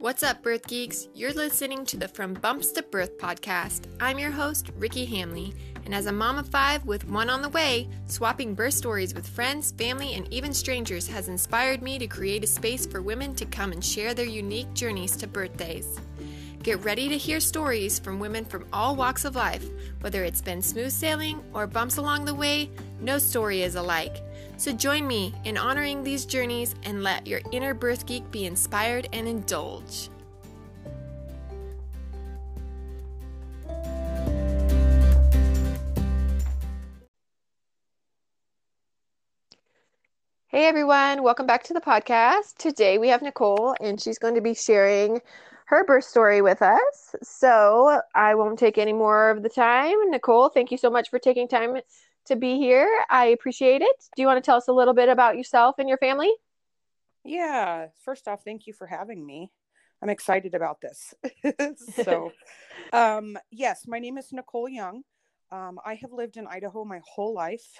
What's up, Birth Geeks? You're listening to the From Bumps to Birth podcast. I'm your host, Ricky Hamley, and as a mom of 5 with one on the way, swapping birth stories with friends, family, and even strangers has inspired me to create a space for women to come and share their unique journeys to birthdays. Get ready to hear stories from women from all walks of life. Whether it's been smooth sailing or bumps along the way, no story is alike. So join me in honoring these journeys and let your inner birth geek be inspired and indulge. Hey everyone, welcome back to the podcast. Today we have Nicole and she's going to be sharing her birth story with us. So I won't take any more of the time. Nicole, thank you so much for taking time to be here. I appreciate it. Do you want to tell us a little bit about yourself and your family? Yeah, first off, thank you for having me. I'm excited about this. Yes, my name is Nicole Young. I have lived in Idaho my whole life.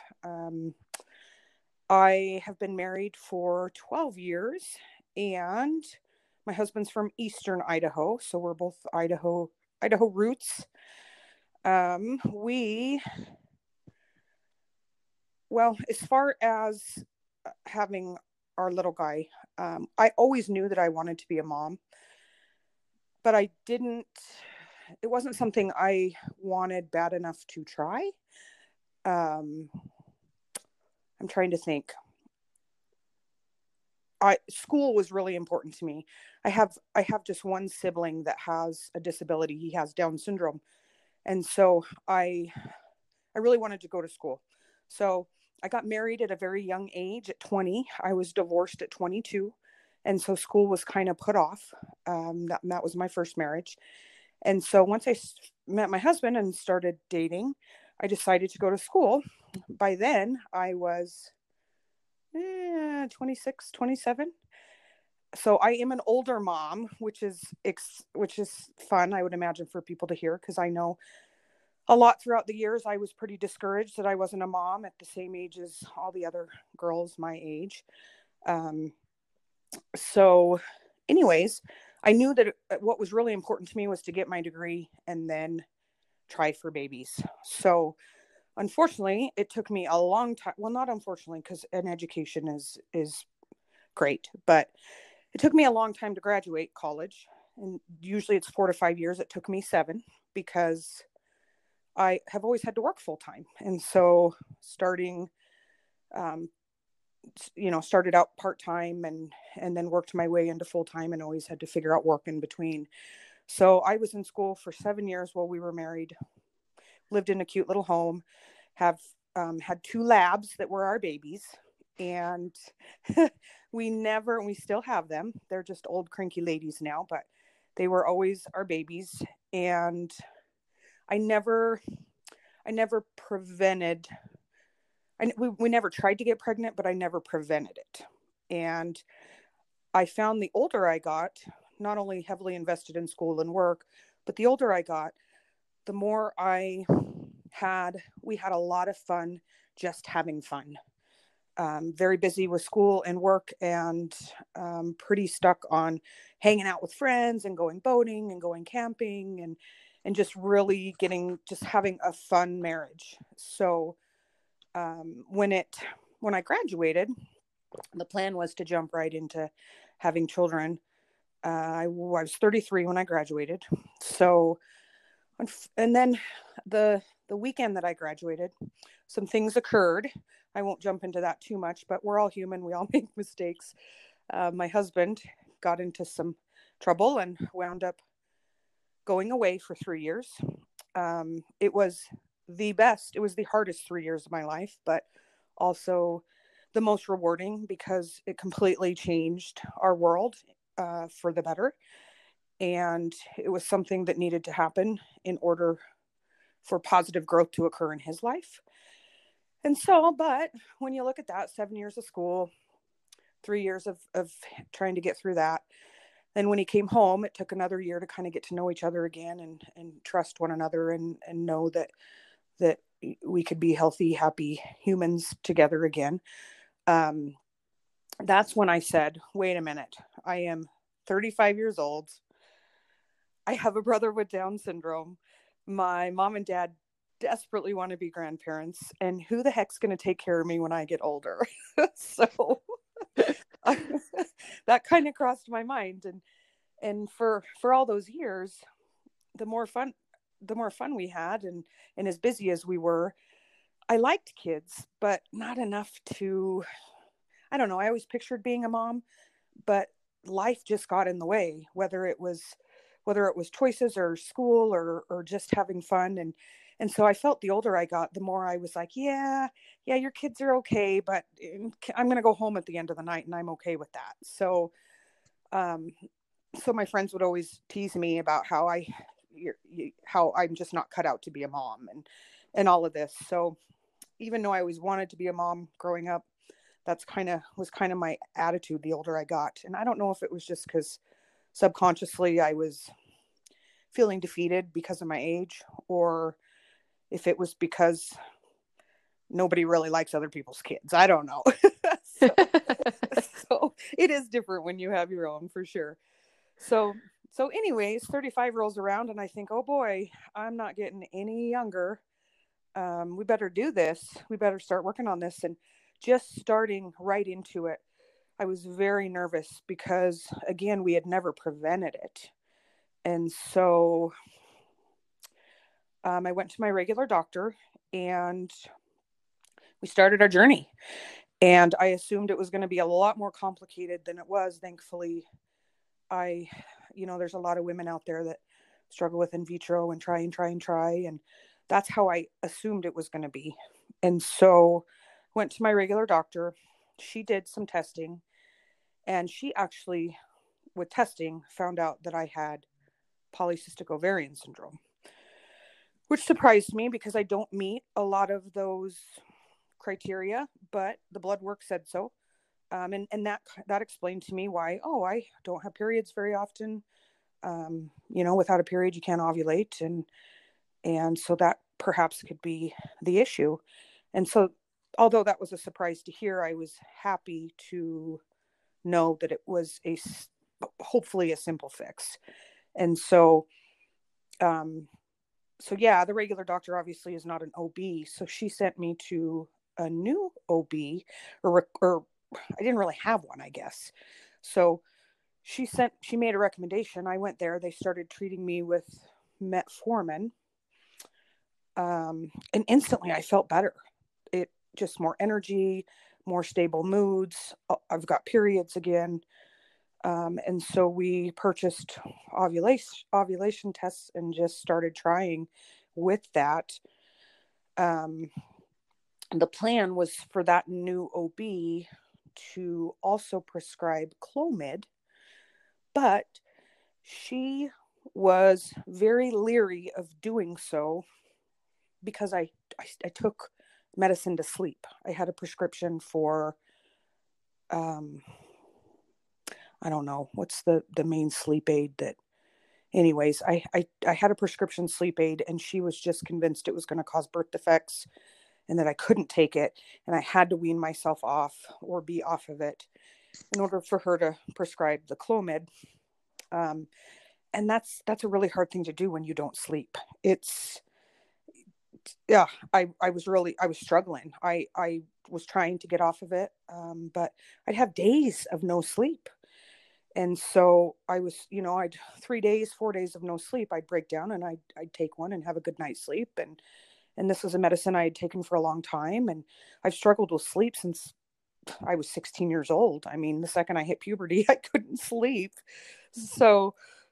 I have been married for 12 years and my husband's from Eastern Idaho. So we're both Idaho roots. As far as having our little guy, I always knew that I wanted to be a mom, but it wasn't something I wanted bad enough to try. I'm trying to think. School was really important to me. I have just one sibling that has a disability. He has Down syndrome. And so I really wanted to go to school. So I got married at a very young age at 20. I was divorced at 22. And so school was kind of put off. That was my first marriage. And so once I met my husband and started dating, I decided to go to school. By then I was 26, 27. So I am an older mom, which is fun, I would imagine, for people to hear, because I know a lot throughout the years I was pretty discouraged that I wasn't a mom at the same age as all the other girls my age. So anyways, I knew that what was really important to me was to get my degree and then try for babies. So unfortunately, it took me a long time. Well, not unfortunately, because an education is great, but it took me a long time to graduate college. And usually it's 4 to 5 years. It took me 7 because I have always had to work full time. And so started out part-time and then worked my way into full-time and always had to figure out work in between. So I was in school for 7 years while we were married, lived in a cute little home, have had 2 labs that were our babies. And we still have them. They're just old cranky ladies now, but they were always our babies. And we never tried to get pregnant, but I never prevented it. And I found the older I got, not only heavily invested in school and work, but the older I got, the more we had a lot of fun just having fun. Very busy with school and work, and pretty stuck on hanging out with friends and going boating and going camping and just really having a fun marriage. So when I graduated, the plan was to jump right into having children. I was 33 when I graduated. So, and then the weekend that I graduated, some things occurred. I won't jump into that too much, but we're all human. We all make mistakes. My husband got into some trouble and wound up going away for 3 years. It was the best. It was the hardest 3 years of my life, but also the most rewarding because it completely changed our world for the better. And it was something that needed to happen in order for positive growth to occur in his life. And so, but when you look at that, 7 years of school, 3 years of trying to get through that. Then when he came home, it took another year to kind of get to know each other again and trust one another and know that we could be healthy, happy humans together again. That's when I said, wait a minute, I am 35 years old. I have a brother with Down syndrome. My mom and dad desperately want to be grandparents. And who the heck's going to take care of me when I get older? So that kind of crossed my mind. And for all those years, the more fun we had, and as busy as we were, I liked kids, but not enough to, I don't know. I always pictured being a mom, but life just got in the way, whether it was choices or school or just having fun. And so I felt the older I got, the more I was like, yeah, your kids are okay, but I'm going to go home at the end of the night and I'm okay with that. So, so my friends would always tease me about how I'm just not cut out to be a mom and all of this. So even though I always wanted to be a mom growing up, was kind of my attitude the older I got. And I don't know if it was just because subconsciously I was feeling defeated because of my age, or if it was because nobody really likes other people's kids. I don't know. So it is different when you have your own, for sure. So anyways, 35 rolls around and I think, oh boy, I'm not getting any younger. We better do this. We better start working on this. And just starting right into it, I was very nervous because, again, we had never prevented it. And so I went to my regular doctor and we started our journey. And I assumed it was going to be a lot more complicated than it was. Thankfully, there's a lot of women out there that struggle with in vitro and try. And that's how I assumed it was going to be. And so went to my regular doctor. She did some testing, and she actually, with testing, found out that I had polycystic ovarian syndrome, which surprised me because I don't meet a lot of those criteria, but the blood work said so. And that explained to me why, I don't have periods very often. Without a period, you can't ovulate. And so that perhaps could be the issue. And so, although that was a surprise to hear, I was happy to know that it was hopefully a simple fix. And so, the regular doctor obviously is not an OB. So she sent me to a new OB, or I didn't really have one, I guess. So she made a recommendation. I went there. They started treating me with metformin. And instantly I felt better. It just more energy, more stable moods. I've got periods again. And so we purchased ovulation tests and just started trying with that. The plan was for that new OB to also prescribe Clomid, but she was very leery of doing so because I took medicine to sleep. I had a prescription for, I don't know, what's the main sleep aid that, anyways, I had a prescription sleep aid, and she was just convinced it was going to cause birth defects and that I couldn't take it. And I had to wean myself off or be off of it in order for her to prescribe the Clomid. And that's a really hard thing to do when you don't sleep. I was struggling. I was trying to get off of it. But I'd have days of no sleep. And so I was, I'd 3 days, 4 days of no sleep. I'd break down and I'd take one and have a good night's sleep. And this was a medicine I had taken for a long time. And I've struggled with sleep since I was 16 years old. I mean, the second I hit puberty, I couldn't sleep. So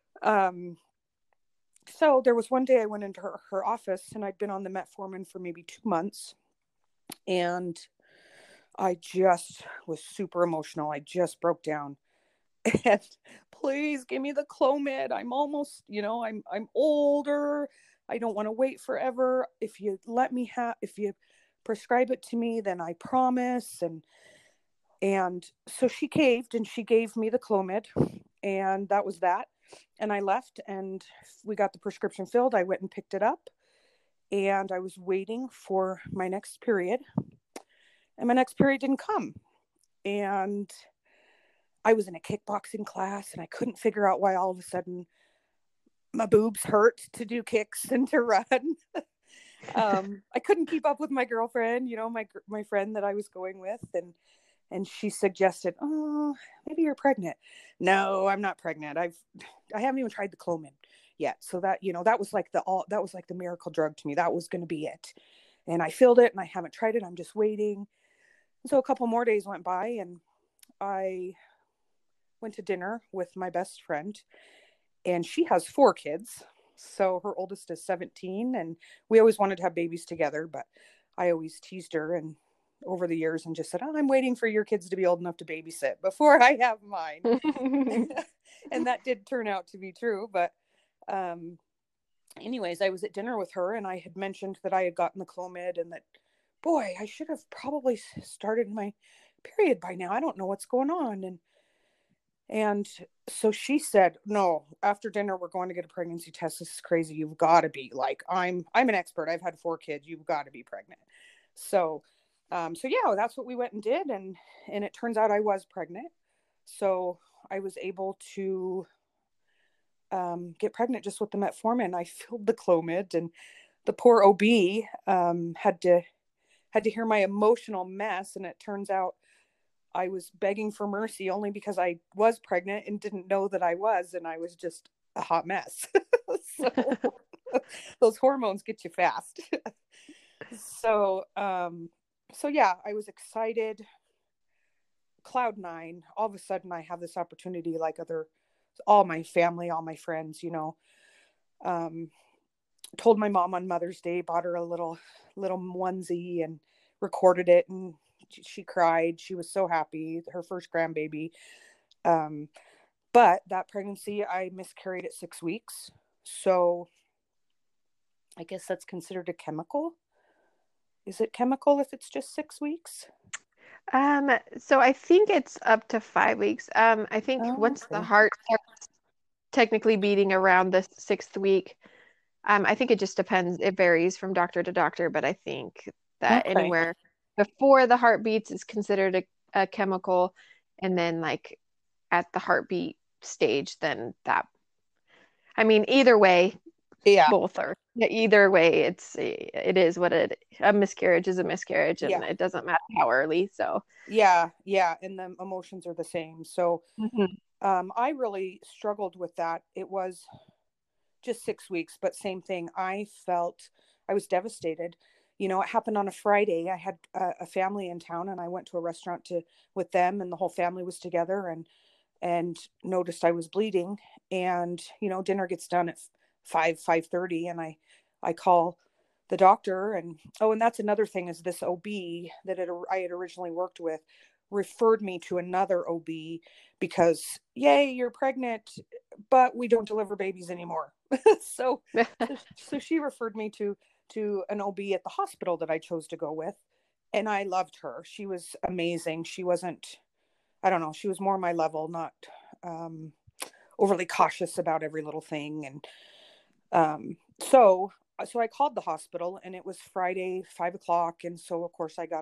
there was one day I went into her office, and I'd been on the metformin for maybe 2 months. And I just was super emotional. I just broke down. And please give me the Clomid. I'm almost, I'm older. I don't want to wait forever. If you prescribe it to me, then I promise. And so she caved and she gave me the Clomid, and that was that. And I left and we got the prescription filled. I went and picked it up, and I was waiting for my next period, and my next period didn't come. And I was in a kickboxing class and I couldn't figure out why all of a sudden my boobs hurt to do kicks and to run. I couldn't keep up with my girlfriend, my friend that I was going with, and she suggested, "Oh, maybe you're pregnant." No, I'm not pregnant. I haven't even tried the Clomid yet. So that, that was like the miracle drug to me. That was going to be it. And I filled it and I haven't tried it. I'm just waiting. So a couple more days went by and I went to dinner with my best friend, and she has 4 kids. So her oldest is 17, and we always wanted to have babies together, but I always teased her and over the years and just said, "Oh, I'm waiting for your kids to be old enough to babysit before I have mine." And that did turn out to be true. But anyways, I was at dinner with her and I had mentioned that I had gotten the Clomid and that, boy, I should have probably started my period by now. I don't know what's going on. And so she said, "No, after dinner, we're going to get a pregnancy test. This is crazy. You've got to be like, I'm an expert. I've had 4 kids. You've got to be pregnant." So yeah, that's what we went and did. And it turns out I was pregnant. So I was able to get pregnant just with the metformin. I filled the Clomid, and the poor OB had to hear my emotional mess. And it turns out I was begging for mercy only because I was pregnant and didn't know that I was, and I was just a hot mess. So those hormones get you fast. So yeah, I was excited. Cloud 9. All of a sudden I have this opportunity, like all my family, all my friends, told my mom on Mother's Day, bought her a little onesie and recorded it, and she cried. She was so happy, her first grandbaby. But that pregnancy, I miscarried at 6 weeks. So I guess that's considered a chemical. Is it chemical if it's just 6 weeks? So I think it's up to 5 weeks. I think once the heart starts technically beating around the 6th week, I think it just depends. It varies from doctor to doctor, but I think that anywhere before the heartbeats is considered a chemical, and then like at the heartbeat stage, then that. I mean, either way, Yeah. both are. Either way, it is what a miscarriage is a miscarriage, and it doesn't matter how early. So yeah, and the emotions are the same. So I really struggled with that. It was just 6 weeks, but same thing. I was devastated. It happened on a Friday. I had a family in town, and I went to a restaurant with them, and the whole family was together, and noticed I was bleeding. And dinner gets done at 5:30, and I call the doctor, and that's another thing, is this OB that I had originally worked with referred me to another OB because, yay, you're pregnant, but we don't deliver babies anymore. so she referred me to an OB at the hospital that I chose to go with, and I loved her. She was amazing. She wasn't, I don't know, she was more my level, not overly cautious about every little thing. And so I called the hospital, and it was Friday, 5:00. And so of course I got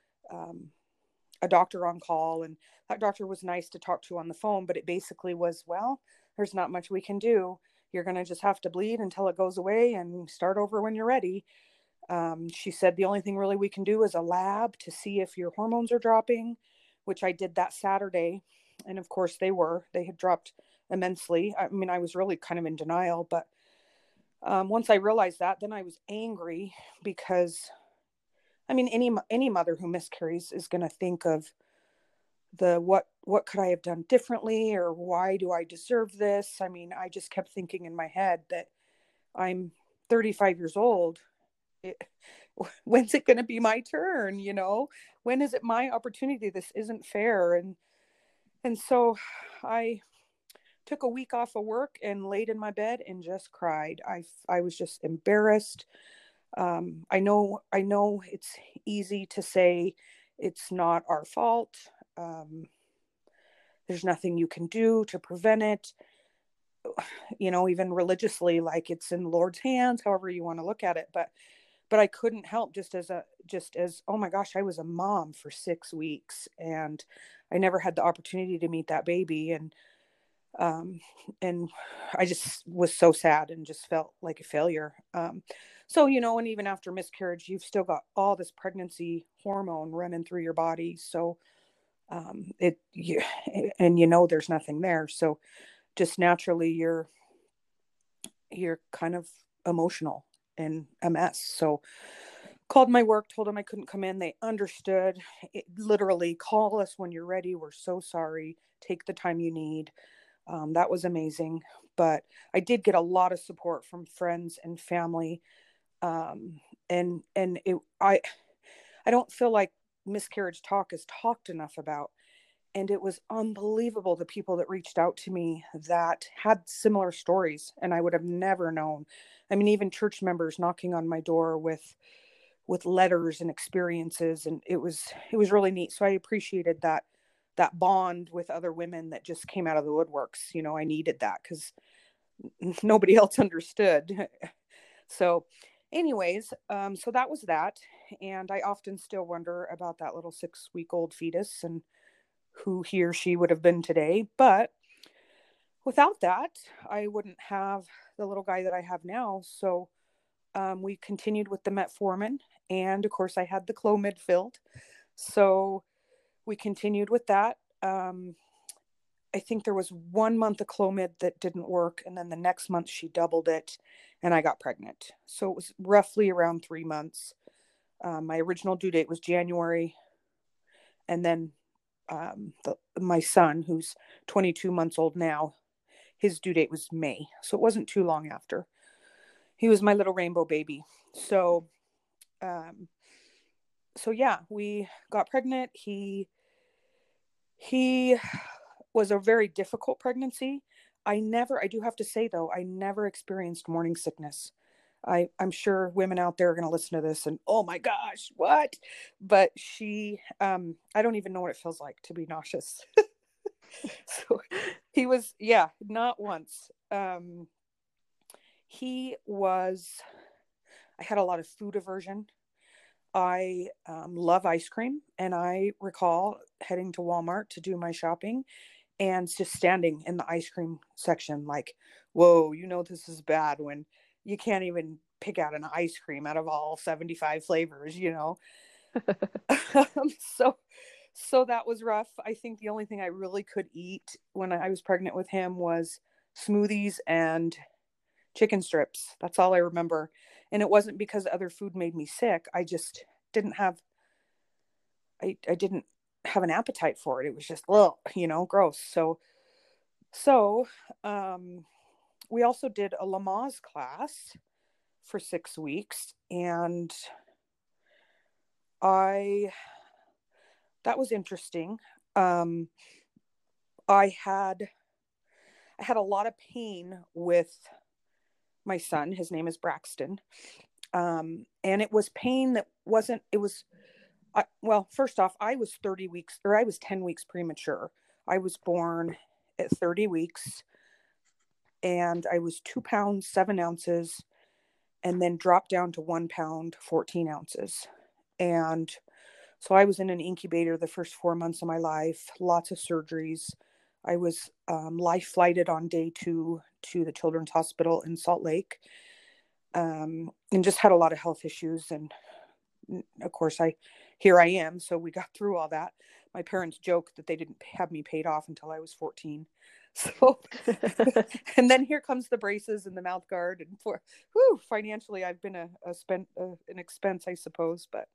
a doctor on call, and that doctor was nice to talk to on the phone, but it basically was, well, there's not much we can do. You're going to just have to bleed until it goes away and start over when you're ready. She said the only thing really we can do is a lab to see if your hormones are dropping, which I did that Saturday. And of course they had dropped immensely. I mean, I was really kind of in denial, but once I realized that, then I was angry because, I mean, any mother who miscarries is going to think of what could I have done differently, or why do I deserve this? I mean, I just kept thinking in my head that I'm 35 years old. When's it going to be my turn? When is it my opportunity? This isn't fair. And so I took a week off of work and laid in my bed and just cried. I was just embarrassed. I know it's easy to say it's not our fault. There's nothing you can do to prevent it. Even religiously, like it's in the Lord's hands, however you want to look at it. But but I couldn't help just as, oh my gosh, I was a mom for 6 weeks and I never had the opportunity to meet that baby. Um, and I just was so sad and just felt like a failure. So, and even after miscarriage, you've still got all this pregnancy hormone running through your body. So, there's nothing there. So just naturally you're kind of emotional and a mess. So called my work, told them I couldn't come in. They understood. Literally, call us when you're ready. We're so sorry. Take the time you need. That was amazing. But I did get a lot of support from friends and family. I don't feel like miscarriage talk is talked enough about. And it was unbelievable, the people that reached out to me that had similar stories, and I would have never known. I mean, even church members knocking on my door with letters and experiences, and it was really neat. So I appreciated that bond with other women that just came out of the woodworks. I needed that because nobody else understood. So anyways, so that was that. And I often still wonder about that little 6-week-old fetus and who he or she would have been today. But without that, I wouldn't have the little guy that I have now. So we continued with the metformin, and of course I had the Clomid filled. So we continued with that. I think there was 1 month of Clomid that didn't work, and then the next month she doubled it and I got pregnant. So it was roughly around 3 months. My original due date was January, and then my son, who's 22 months old now, his due date was May. So it wasn't too long after. He was my little rainbow baby. So yeah, we got pregnant. He was a very difficult pregnancy. I do have to say though, I never experienced morning sickness. I'm sure women out there are going to listen to this and, oh my gosh, what? But I don't even know what it feels like to be nauseous. So he was, not once. I had a lot of food aversion. I love ice cream. And I recall heading to Walmart to do my shopping and just standing in the ice cream section like, whoa, this is bad when you can't even pick out an ice cream out of all 75 flavors, So that was rough. I think the only thing I really could eat when I was pregnant with him was smoothies and chicken strips. That's all I remember. And it wasn't because other food made me sick. I just didn't have, I didn't have an appetite for it. It was just, gross. So we also did a Lamaze class for 6 weeks, and that was interesting. I had a lot of pain with my son. His name is Braxton. And it was pain that wasn't, it was, first off, I was 10 weeks premature. I was born at 30 weeks and I was 2 pounds, 7 ounces, and then dropped down to 1 pound, 14 ounces. And so I was in an incubator the first 4 months of my life, lots of surgeries. I was life flighted on day 2 to the Children's Hospital in Salt Lake, and just had a lot of health issues. And of course, here I am. So we got through all that. My parents joke that they didn't have me paid off until I was 14. So, and then here comes the braces and the mouth guard, and financially, I've been an expense, I suppose. But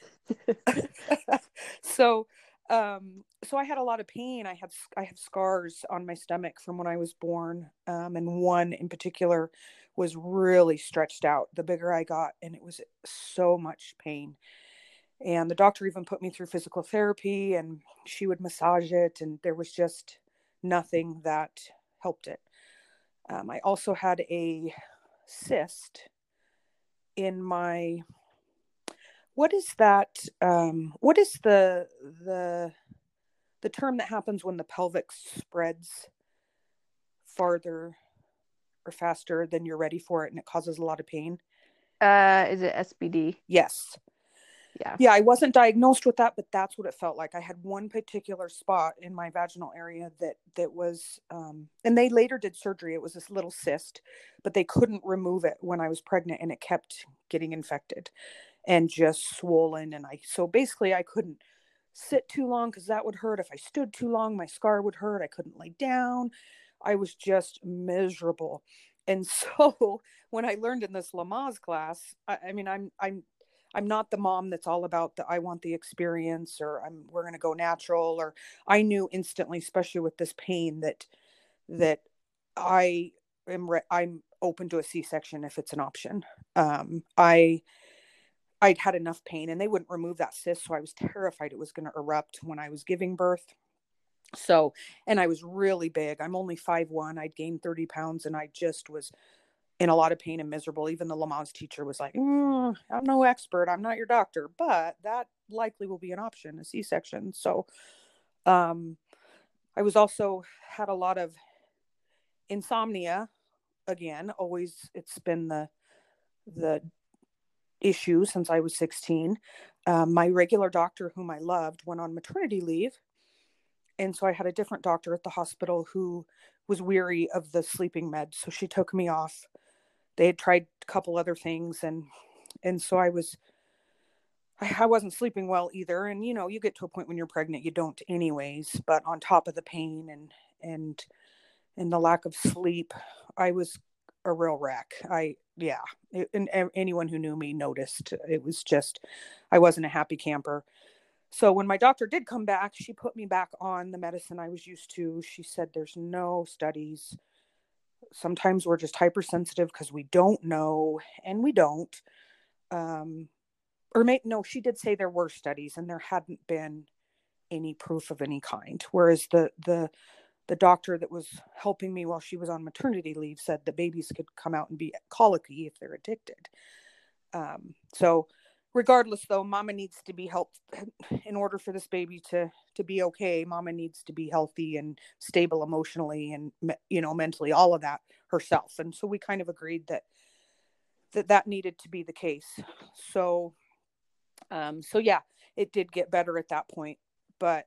so I had a lot of pain. I have scars on my stomach from when I was born, and one in particular was really stretched out the bigger I got, and it was so much pain. And the doctor even put me through physical therapy, and she would massage it, and there was just nothing that helped it. I also had a cyst in my, what is that? What is the term that happens when the pelvic spreads farther or faster than you're ready for it and it causes a lot of pain? Is it SBD? Yes. Yeah. Yeah, I wasn't diagnosed with that, but that's what it felt like. I had one particular spot in my vaginal area that was, and they later did surgery. It was this little cyst, but they couldn't remove it when I was pregnant, and it kept getting infected and just swollen. And so basically I couldn't sit too long because that would hurt. If I stood too long, my scar would hurt. I couldn't lay down. I was just miserable. And so when I learned in this Lamaze class, I mean, I'm not the mom that's all about I want the experience, or we're going to go natural, or I knew instantly, especially with this pain, that I'm open to a C-section if it's an option. I'd had enough pain, and they wouldn't remove that cyst, so I was terrified it was going to erupt when I was giving birth. So, and I was really big. I'm only 5'1". I'd gained 30 pounds, and I just was in a lot of pain and miserable. Even the Lamaze teacher was like, I'm no expert. I'm not your doctor, but that likely will be an option, a C-section. So, I was also had a lot of insomnia. Again, always, it's been the issue since I was 16. My regular doctor, whom I loved, went on maternity leave. And so I had a different doctor at the hospital who was weary of the sleeping meds. So she took me off. They had tried a couple other things. And so I wasn't sleeping well either. And, you get to a point when you're pregnant, you don't anyways, but on top of the pain and the lack of sleep, I was a real wreck. And anyone who knew me noticed. It was just, I wasn't a happy camper. So when my doctor did come back, she put me back on the medicine I was used to. She said, there's no studies. Sometimes we're just hypersensitive because we don't know, and we don't. No, she did say there were studies, and there hadn't been any proof of any kind. Whereas the doctor that was helping me while she was on maternity leave said the babies could come out and be colicky if they're addicted. So regardless, though, mama needs to be helped in order for this baby to be okay. Mama needs to be healthy and stable emotionally and, mentally, all of that herself. And so we kind of agreed that needed to be the case. So yeah, it did get better at that point. But,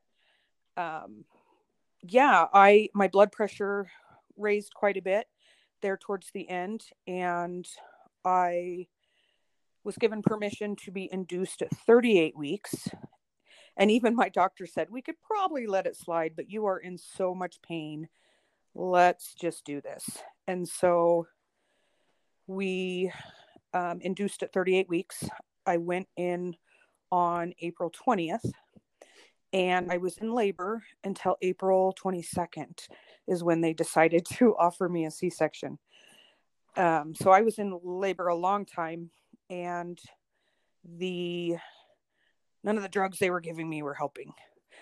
my blood pressure raised quite a bit there towards the end, and I was given permission to be induced at 38 weeks. And even my doctor said, we could probably let it slide, but you are in so much pain. Let's just do this. And so we induced at 38 weeks. I went in on April 20th. And I was in labor until April 22nd is when they decided to offer me a C-section. So I was in labor a long time, and none of the drugs they were giving me were helping.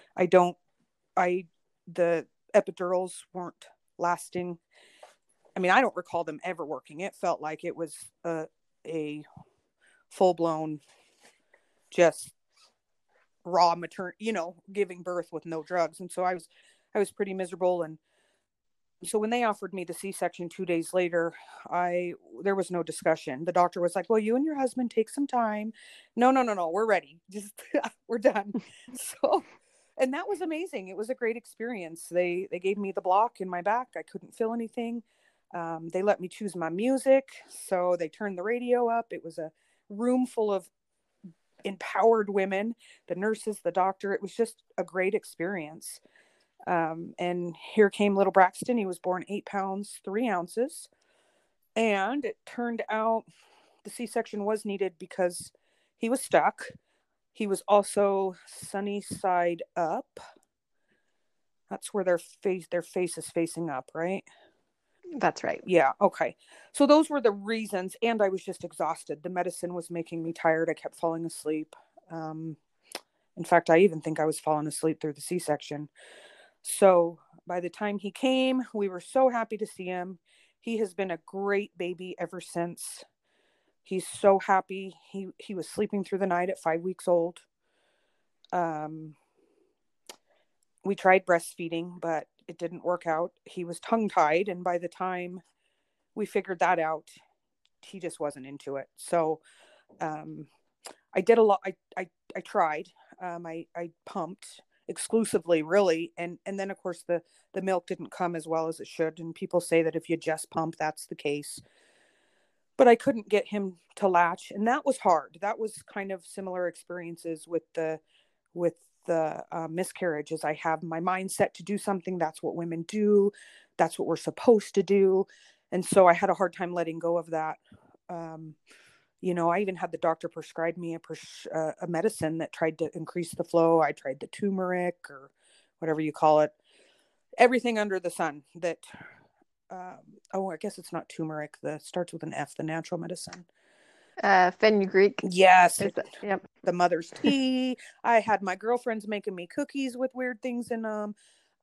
The epidurals weren't lasting. I mean, I don't recall them ever working. It felt like it was a full-blown, just raw giving birth with no drugs. And so I was pretty miserable. And so when they offered me the C-section 2 days later, there was no discussion. The doctor was like, well, you and your husband take some time. No, we're ready. Just we're done. So, and that was amazing. It was a great experience. They gave me the block in my back. I couldn't feel anything. They let me choose my music. So they turned the radio up. It was a room full of empowered women, the nurses, the doctor. It was just a great experience. And here came little Braxton. He was born 8 pounds, 3 ounces. And it turned out the C-section was needed because he was stuck. He was also sunny side up. That's where their face is facing up, right? That's right. Yeah. Okay. So those were the reasons. And I was just exhausted. The medicine was making me tired. I kept falling asleep. In fact, I even think I was falling asleep through the C-section. So by the time he came, we were so happy to see him. He has been a great baby ever since. He's so happy. He was sleeping through the night at 5 weeks old. We tried breastfeeding, but it didn't work out. He was tongue-tied, and by the time we figured that out, he just wasn't into it. So I did a lot. I tried. I pumped exclusively, really, and then of course the milk didn't come as well as it should. And people say that if you just pump, that's the case. But I couldn't get him to latch, and that was hard. That was kind of similar experiences with the miscarriages. I have my mindset to do something. That's what women do. That's what we're supposed to do. And so I had a hard time letting go of that. I even had the doctor prescribe me a medicine that tried to increase the flow. I tried the turmeric or whatever you call it, everything under the sun that, I guess it's not turmeric. Starts with an F, the natural medicine. Fenugreek. Yes. Yep. The mother's tea. I had my girlfriends making me cookies with weird things in them.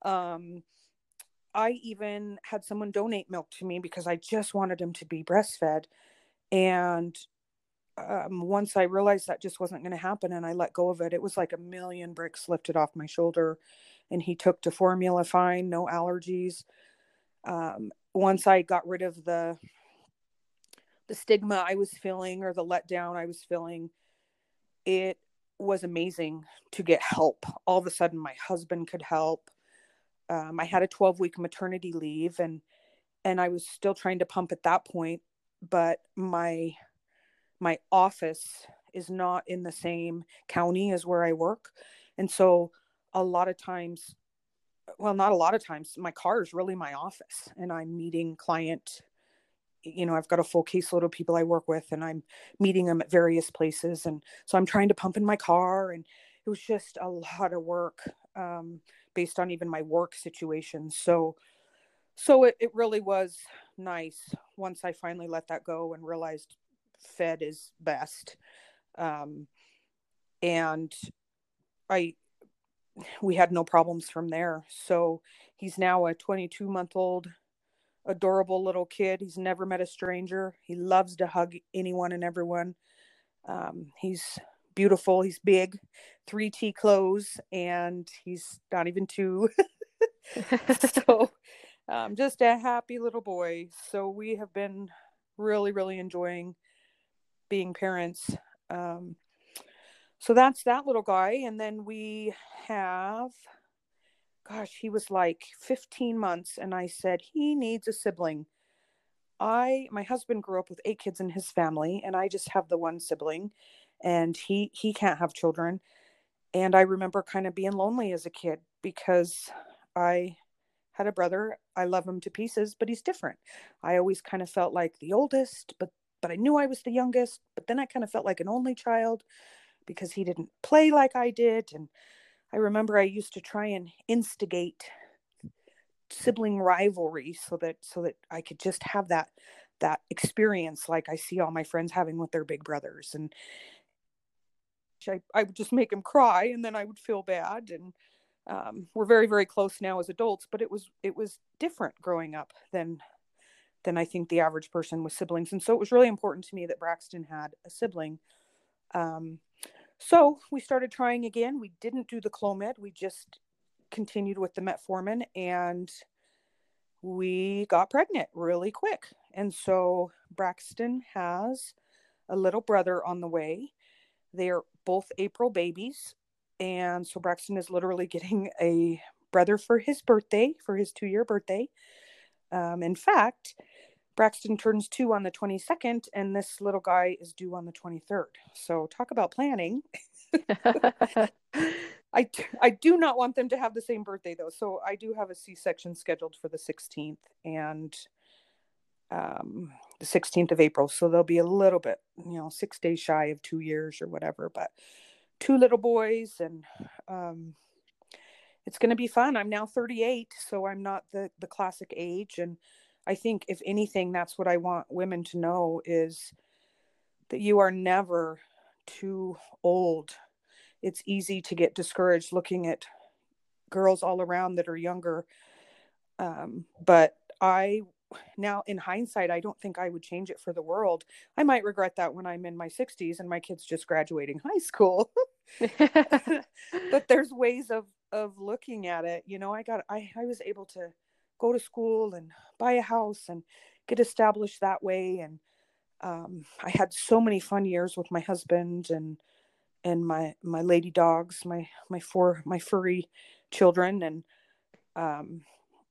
I even had someone donate milk to me because I just wanted him to be breastfed. And once I realized that just wasn't going to happen and I let go of it, it was like 1,000,000 bricks lifted off my shoulder. And he took to formula fine, no allergies. Once I got rid of the stigma I was feeling or the letdown I was feeling, it was amazing to get help. All of a sudden, my husband could help. I had a 12-week maternity leave, and I was still trying to pump at that point, but my office is not in the same county as where I work. And so a lot of times, well, not a lot of times, my car is really my office, and I'm meeting client. I've got a full caseload of people I work with, and I'm meeting them at various places. And so I'm trying to pump in my car, and it was just a lot of work, based on even my work situation. So it really was nice once I finally let that go and realized fed is best. And we had no problems from there. So he's now a 22-month-old adorable little kid. He's never met a stranger. He loves to hug anyone and everyone. He's beautiful. He's big, 3T clothes, and he's not even 2. So just a happy little boy. So we have been really, really enjoying being parents. So that's that little guy. And then we have, he was like 15 months, and I said, he needs a sibling. My husband grew up with 8 kids in his family, and I just have the one sibling, and he can't have children. And I remember kind of being lonely as a kid because I had a brother. I love him to pieces, but he's different. I always kind of felt like the oldest, but I knew I was the youngest, but then I kind of felt like an only child because he didn't play like I did. And I remember I used to try and instigate sibling rivalry so that I could just have that experience like I see all my friends having with their big brothers. And I would just make him cry, and then I would feel bad. And we're very, very close now as adults, but it was different growing up than I think the average person with siblings. And so it was really important to me that Braxton had a sibling. So we started trying again. We didn't do the Clomid. We just continued with the metformin, and we got pregnant really quick. And so Braxton has a little brother on the way. They're both April babies. And so Braxton is literally getting a brother for his birthday, for his 2-year birthday. In fact, Braxton turns 2 on the 22nd, and this little guy is due on the 23rd. So talk about planning. I do not want them to have the same birthday, though. So I do have a C-section scheduled for the 16th and the 16th of April. So they'll be a little bit, 6 days shy of 2 years or whatever. But 2 little boys, and it's going to be fun. I'm now 38, so I'm not the classic age. And I think, if anything, that's what I want women to know, is that you are never too old. It's easy to get discouraged looking at girls all around that are younger. But now in hindsight, I don't think I would change it for the world. I might regret that when I'm in my 60s and my kid's just graduating high school. But there's ways of looking at it. I was able to go to school and buy a house and get established that way. And I had so many fun years with my husband and my lady dogs, my furry children. And, um,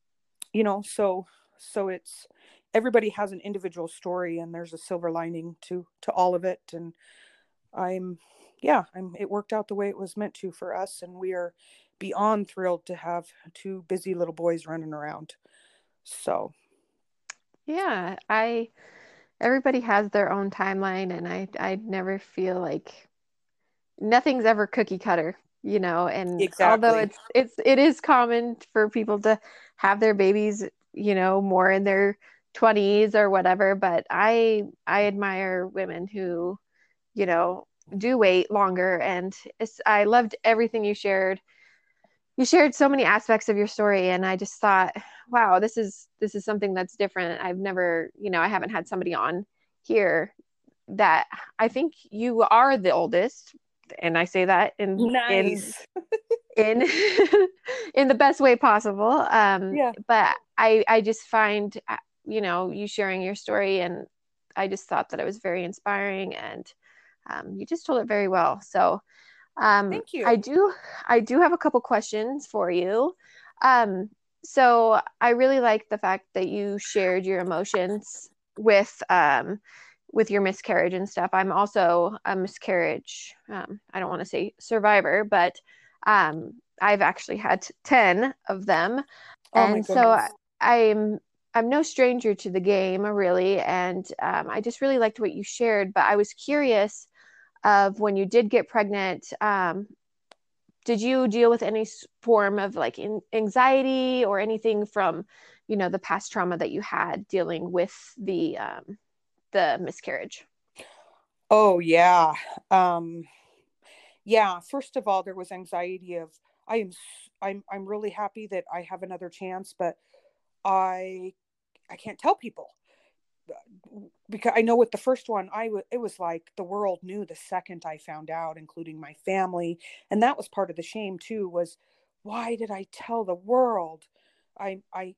so it's, everybody has an individual story, and there's a silver lining to all of it. And I'm, yeah, it worked out the way it was meant to for us. And we are beyond thrilled to have two busy little boys running around. So, Yeah, everybody has their own timeline, and I never feel like nothing's ever cookie cutter, and although exactly. it is common for people to have their babies, more in their 20s or whatever, but I admire women who, you know, do wait longer. And I loved everything you shared. You shared so many aspects of your story, and I just thought, wow, this is something that's different. I've never, I haven't had somebody on here that I think you are the oldest, and I say that Nice. in in the best way possible. Yeah. But I just find, you sharing your story, and I just thought that it was very inspiring, and you just told it very well. So Thank I you. do have a couple questions for you. Um, so I really like the fact that you shared your emotions with your miscarriage and stuff. I'm also a miscarriage. I don't want to say survivor, but I've actually had 10 of them, Oh my and so goodness. I'm I'm no stranger to the game, really, and I just really liked what you shared. But I was curious of when you did get pregnant, did you deal with any form of like anxiety or anything from, the past trauma that you had dealing with the miscarriage? Oh yeah. Um yeah, first of all, there was anxiety of, I am I'm really happy that I have another chance, but I I can't tell people, because I know with the first one, it was like the world knew the second I found out, including my family. And that was part of the shame too, was why did I tell the world? I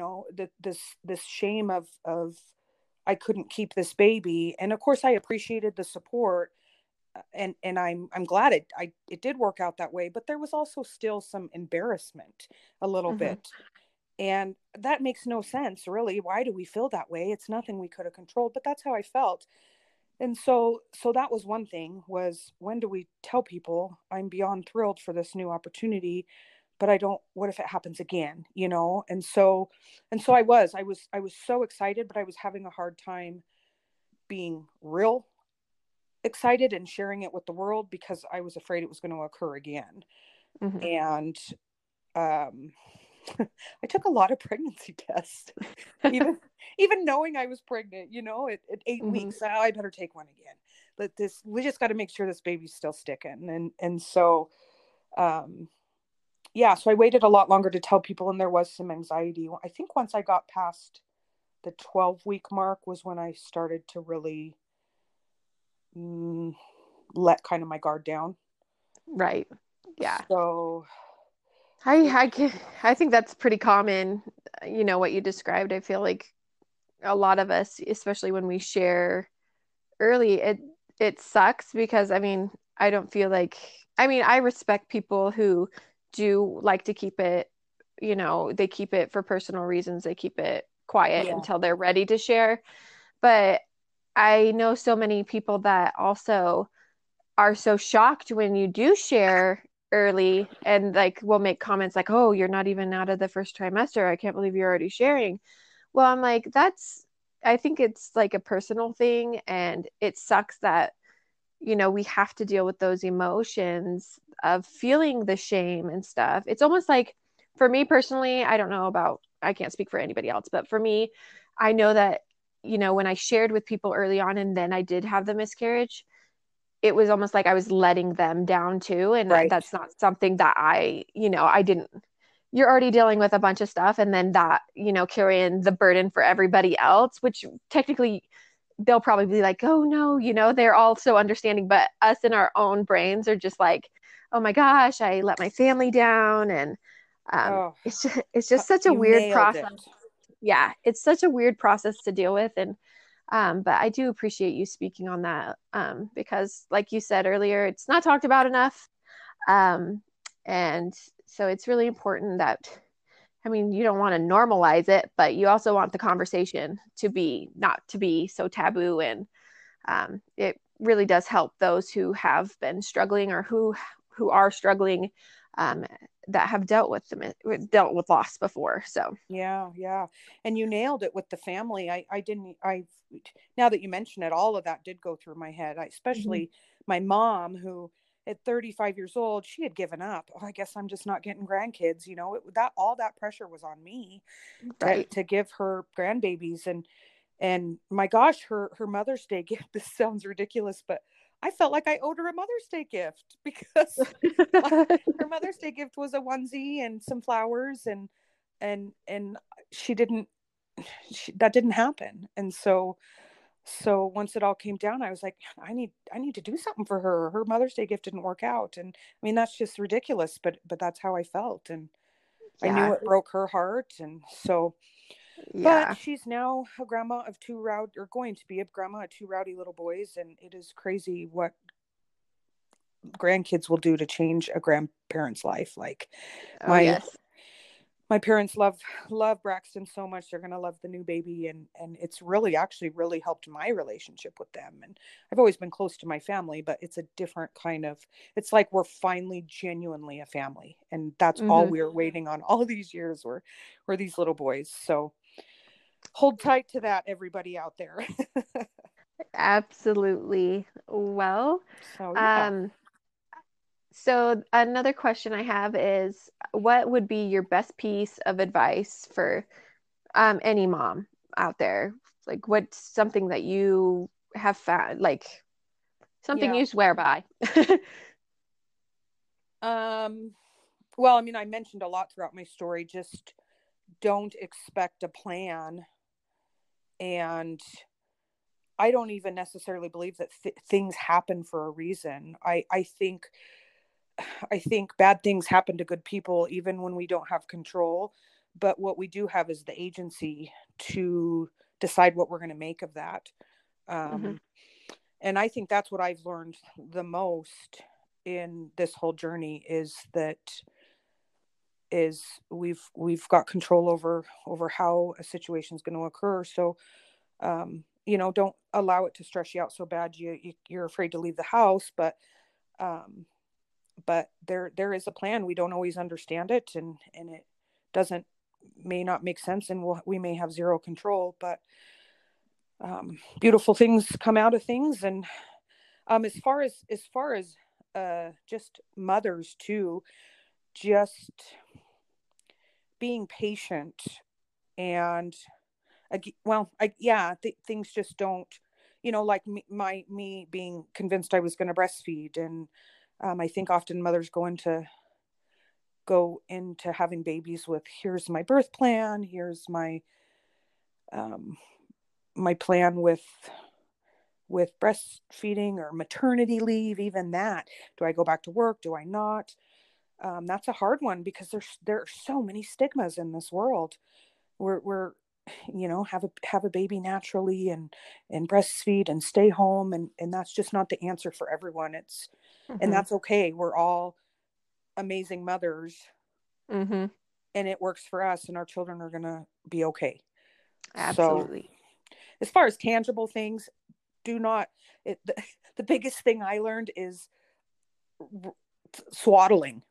this shame of I couldn't keep this baby. And of course I appreciated the support, and I'm glad it did work out that way, but there was also still some embarrassment, a little Mm-hmm. bit. And that makes no sense, really. Why do we feel that way? It's nothing we could have controlled, but that's how I felt. And so that was one thing, was when do we tell people? I'm beyond thrilled for this new opportunity, but I don't, what if it happens again, and so I was so excited, but I was having a hard time being real excited and sharing it with the world, because I was afraid it was going to occur again. Mm-hmm. And um I took a lot of pregnancy tests, even even knowing I was pregnant, at eight Mm-hmm. weeks. I better take one again. But we just got to make sure this baby's still sticking. And so um yeah, so I waited a lot longer to tell people, and there was some anxiety. I think once I got past the 12-week mark was when I started to really mm, let kind of my guard down. Right. Yeah. So I it, I can, I think that's pretty common, what you described. I feel like a lot of us, especially when we share early, it sucks because I don't feel like, I respect people who do like to keep it, they keep it for personal reasons. They keep it quiet yeah. until they're ready to share. But I know so many people that also are so shocked when you do share early, and like will make comments like, "Oh, you're not even out of the first trimester. I can't believe you're already sharing." Well, I'm like, I think it's like a personal thing, and it sucks that, we have to deal with those emotions of feeling the shame and stuff. It's almost like, for me personally, I don't know about, I can't speak for anybody else, but for me, I know that, when I shared with people early on and then I did have the miscarriage, it was almost like I was letting them down too. And Right. that's not something that I didn't, you're already dealing with a bunch of stuff. And then that, carrying the burden for everybody else, which technically they'll probably be like, oh no, they're all so understanding. But us in our own brains are just like, oh my gosh, I let my family down. And Oh, it's just such a you weird nailed process. it. Yeah, it's such a weird process to deal with. And But I do appreciate you speaking on that, because like you said earlier, it's not talked about enough. Um, and so it's really important that, I mean, you don't want to normalize it, but you also want the conversation to be not to be so taboo. And it really does help those who have been struggling or who are struggling, um, that have dealt with loss before. So Yeah. And you nailed it with the family. Now that you mention it, all of that did go through my head. Mhm. Especially my mom, who at 35 years old, she had given up. Oh, I guess I'm just not getting grandkids. That all that pressure was on me to Right. to give her grandbabies. And my gosh, her Mother's Day gift, this sounds ridiculous, but I felt like I owed her a Mother's Day gift because my, her Mother's Day gift was a onesie and some flowers, and she didn't that didn't happen. And so once it all came down, I was like, I need to do something for her. Her Mother's Day gift didn't work out. And I mean, that's just ridiculous, but that's how I felt. And I knew Yeah. it broke her heart. And so, but Yeah. she's now a grandma of two rowdy, or going to be a grandma of two rowdy little boys. And it is crazy what grandkids will do to change a grandparent's life. Like Oh, my yes. my parents love Braxton so much. They're gonna love the new baby, and it's really actually really helped my relationship with them. And I've always been close to my family, but it's a different kind of. It's like we're finally genuinely a family, and that's all Hmm. we're waiting on all these years. Were these little boys. So hold tight to that, everybody out there. Absolutely. Well, So yeah. um, so another question I have is, what would be your best piece of advice for any mom out there? Like, what's something that you have found, like something Yeah. you swear by? um well, I mean, I mentioned a lot throughout my story. Just don't expect a plan. And I don't even necessarily believe that things happen for a reason. I think bad things happen to good people even when we don't have control. But what we do have is the agency to decide what we're going to make of that. Hmm. Um, and I think that's what I've learned the most in this whole journey, is we've got control over how a situation is going to occur. So don't allow it to stress you out so bad you're afraid to leave the house. Um, but there is a plan. We don't always understand it, and it doesn't may not make sense, and we may have zero control. But beautiful things come out of things. And as far as just mothers too, just being patient. And things just don't, like me being convinced I was going to breastfeed. And I think often mothers go into having babies with, here's my birth plan, here's um, my plan with breastfeeding or maternity leave. Even that, do I go back to work, do I not? That's a hard one, because there are so many stigmas in this world. We're have a baby naturally, and breastfeed and stay home, and that's just not the answer for everyone. And Hmm. that's okay. We're all amazing mothers, Hmm. and it works for us, and our children are going to be okay. So Absolutely. as far as tangible things, do not the biggest thing I learned is swaddling.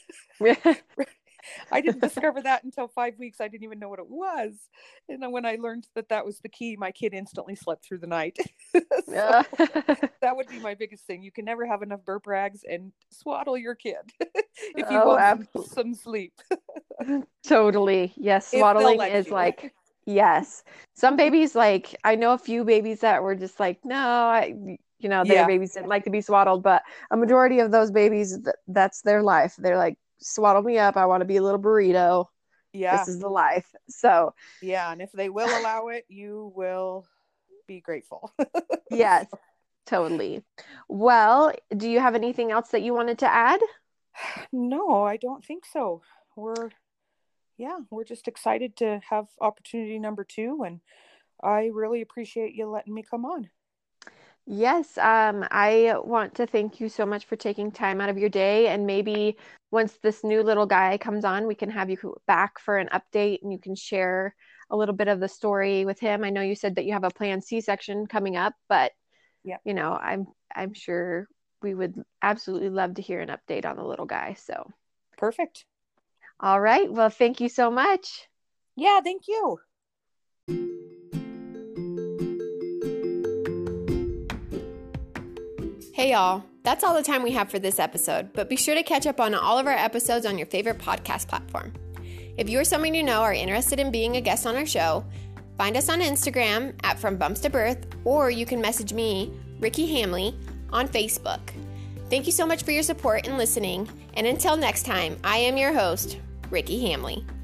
I didn't discover that until 5 weeks. I didn't even know what it was. And then when I learned that that was the key, my kid instantly slept through the night. So Yeah. that would be my biggest thing. You can never have enough burp rags, and swaddle your kid if you Oh, want absolutely. some sleep, Totally. Yes, if they'll swaddling let is you. like, yes. Some babies, like, I know a few babies that were just like, no, their Yeah. babies didn't like to be swaddled, but a majority of those babies, that's their life. They're like, swaddle me up. I want to be a little burrito. This Yeah. is the life. So, Yeah. And if they will allow it, you will be grateful. yes, totally. Well, do you have anything else that you wanted to add? No, I don't think so. We're Yeah, we're just excited to have opportunity number two. And I really appreciate you letting me come on. Yes, I want to thank you so much for taking time out of your day. And maybe once this new little guy comes on, we can have you back for an update and you can share a little bit of the story with him. I know you said that you have a planned C-section coming up, but Yeah. I'm sure we would absolutely love to hear an update on the little guy. So, Perfect. all right. Well, thank you so much. Yeah, thank you. Hey y'all, that's all the time we have for this episode, but be sure to catch up on all of our episodes on your favorite podcast platform. If you or someone you know are interested in being a guest on our show, find us on Instagram at From Bumps to Birth, or you can message me, Ricky Hamley, on Facebook. Thank you so much for your support and listening, and until next time, I am your host, Ricky Hamley.